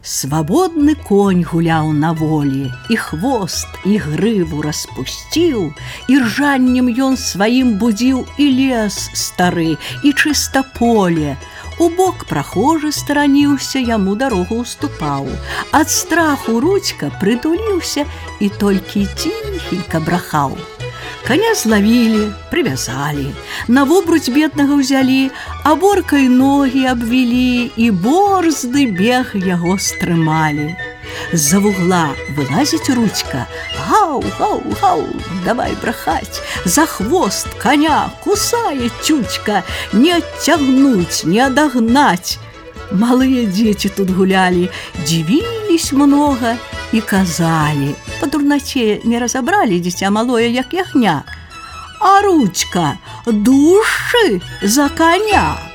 Свабодны конь гуляў на волі, і хвост, і грыву распусціў, і ржаннем ён сваім будзіў і лес стары, і чыста поле. Убок прахожы стараніўся, яму дарогу ўступаў. Ад страху Рудзька прытуліўся і толькі ціхенька брахаў. Коня злавілі, прывязалі, на вобруць беднага ўзялі, аборкай ногі абвілі, і борзды бег яго стрымалі. З-за вугла вылазіць Рудзька: «Гау, гау, гау, давай брахаць!» За хвост коня кусае Тютька, не адцягнуць, не адагнаць. Малыя дзеці тут гулялі, дзівілись многа і казалі. Па дурнаце не разабралі дзіця малое, як ягня. А Рудзька дужчы за коня.